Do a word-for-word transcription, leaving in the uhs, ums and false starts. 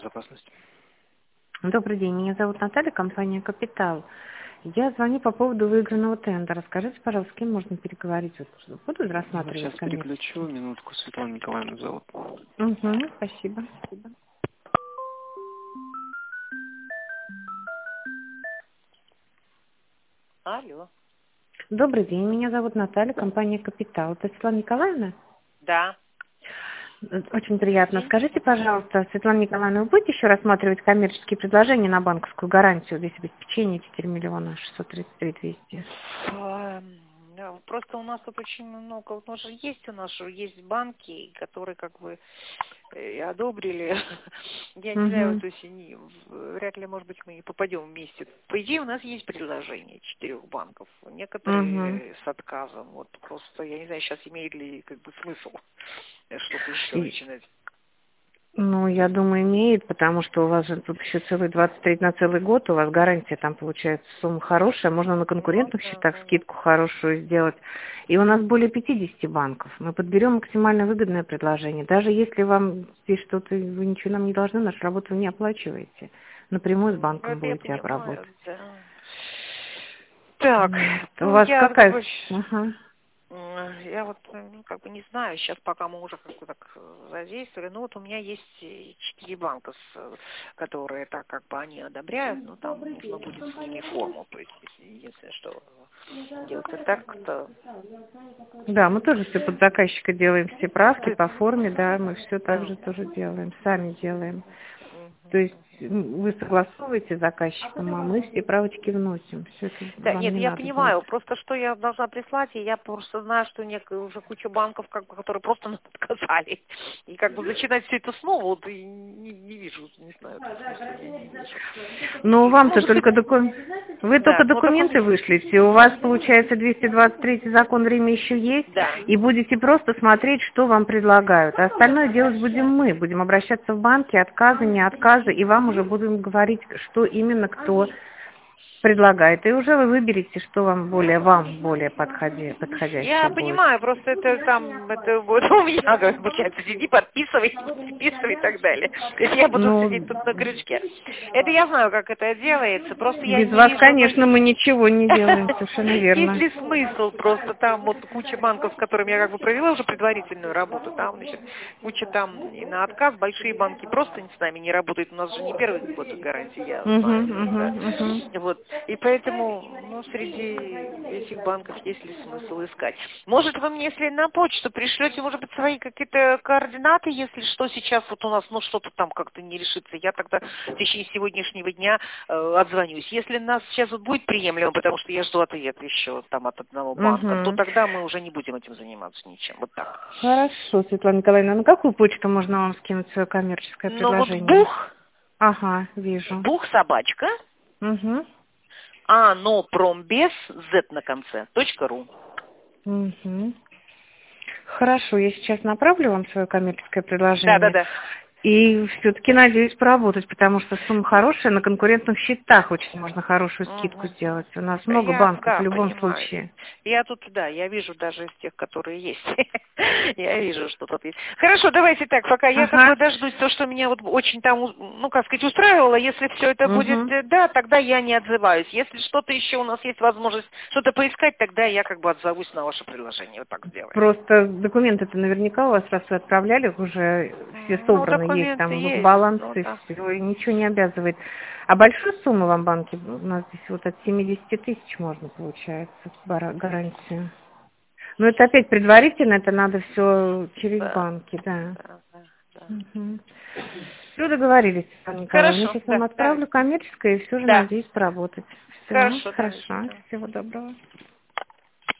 Безопасность. Добрый день, меня зовут Наталья, компания «Капитал». Я звоню по поводу выигранного тендера. Скажите, пожалуйста, с кем можно переговорить? Вот буду Ну, сейчас рассматривать переключу. коммерческий. Минутку. Светлана Николаевна зовут. Угу, спасибо. Алло. Добрый день, меня зовут Наталья, компания «Капитал». Это Светлана Николаевна? Да. Очень приятно. День. Скажите, Мгм. пожалуйста, Светлана Николаевна, вы будете еще рассматривать коммерческие предложения на банковскую гарантию весь обеспечение четыре миллиона шестьсот тридцать три двести? Эм, да, Просто у нас тут очень много, вот, может, есть у нас же есть банки, которые как бы э, одобрили. Я не знаю, Угу. то есть они, в- вряд ли, может быть, мы и попадем вместе. По идее, у нас есть предложение четырех банков, Угу. некоторые с отказом. Вот просто я не знаю, сейчас имеет ли как бы смысл э, что-то еще начинать. Ну, я думаю, имеет, потому что у вас же тут еще целый двадцать три на целый год, у вас гарантия там получается сумма хорошая, можно на Ну конкурентных да, счетах да, да. скидку хорошую сделать. И у нас более пятидесяти банков. Мы подберем максимально выгодное предложение. Даже если вам здесь что-то, вы ничего нам не должны, нашу работу вы не оплачиваете. Напрямую с Ну, банком это я будете понимаю, обработать. да. Так, Вот. У ну вас я как какая... бы, Ага. м, я вот э, ну, как бы не знаю, сейчас пока мы уже как бы так э, задействовали, ну вот у меня есть э, четыре банка, с, э, которые так как бы они одобряют, но там нужно будет с ними форму, то есть если, если что э, делать. А так, то Да, мы тоже все под заказчика делаем, все правки ты- по форме, да, мы все так да. же тоже делаем, сами делаем. То Мгм, есть мгм. м, вы согласовываете с заказчиком, а мы все правочки вносим. Все это Да, вам нет, не я надо будет. понимаю, просто что я должна прислать, и я просто знаю, что некая уже куча банков, как бы, которые просто нам отказали. И как бы начинать все это снова, вот и не, не вижу, не знаю, тут смысла я не вижу. Но И, ну, вам-то может быть, только доку... Вы только да, ну документы документ, вышлите, у вас, получается, двести двадцать третий закон Рима еще есть, да. и будете просто смотреть, что вам предлагают. А остальное делать будем мы. Будем обращаться в банки, отказы, не отказы, и вам уже будем говорить, что именно кто предлагает. И уже вы выберете, что вам более, вам более подходи, Я подходящее будет. понимаю, просто это там, это вот у меня, как получается, сиди, подписывай, подписывай и так далее. То есть я буду сидеть Ну, тут на крючке. Это я знаю, как это делается, просто я без не вас, вижу, то есть конечно, мы ничего не делаем, совершенно есть верно. ли смысл просто там вот куча банков, с которыми я как бы провела уже предварительную работу, там, значит, куча там и на отказ, большие банки просто с нами не работают, у нас же не первый год гарантии, я Угу, знаю, то есть, да. угу, угу. Вот. И поэтому, ну, среди этих банков есть ли смысл искать. Может, вы мне, если на почту пришлете, может быть, свои какие-то координаты, если что сейчас вот у нас, ну, что-то там как-то не решится, я тогда в течение сегодняшнего дня э, отзвонюсь. Если нас сейчас вот будет приемлемо, потому что я жду ответ еще там от одного банка, то Угу. тогда мы уже не будем этим заниматься ничем. Вот так. Хорошо, Светлана Николаевна, на какую почту можно вам скинуть свое коммерческое Но вот предложение? бух, Ага, вижу. бух собачка, Угу. а но промбез, z на конце, точка ру. Угу. Хорошо, я сейчас направлю вам свое коммерческое Да, да, предложение. да. И все-таки надеюсь поработать, потому что сумма хорошая, на конкурентных счетах очень можно хорошую скидку Мгм. сделать. У нас Да, много я, банков в да, любом понимаю. случае. Я тут, да, я вижу даже из тех, которые есть. Я вижу, что тут есть. Хорошо, давайте так, пока я как бы Ага. дождусь то, что меня вот очень там, ну, как сказать, устраивало. Если все это будет, Угу. э, да, тогда я не отзываюсь. Если что-то еще у нас есть возможность что-то поискать, тогда я как бы отзовусь на ваше предложение. Вот так сделаем. Просто документы-то наверняка у вас, раз вы отправляли, уже все М, Ну, собраны, есть документы там есть, баланс ну и да. все, и ничего не обязывает. А большую сумму вам банки, у нас здесь вот от семидесяти тысяч можно, получается, бара- гарантию. Но это опять предварительно, это надо все через Да, банки, да. да, да, да. Угу. Все договорились, Светлана Николаевна. Я Хорошо, сейчас вам да, давай. отправлю коммерческое и все же Да, надеюсь поработать. Все, хорошо, давайте, хорошо, да. всего доброго.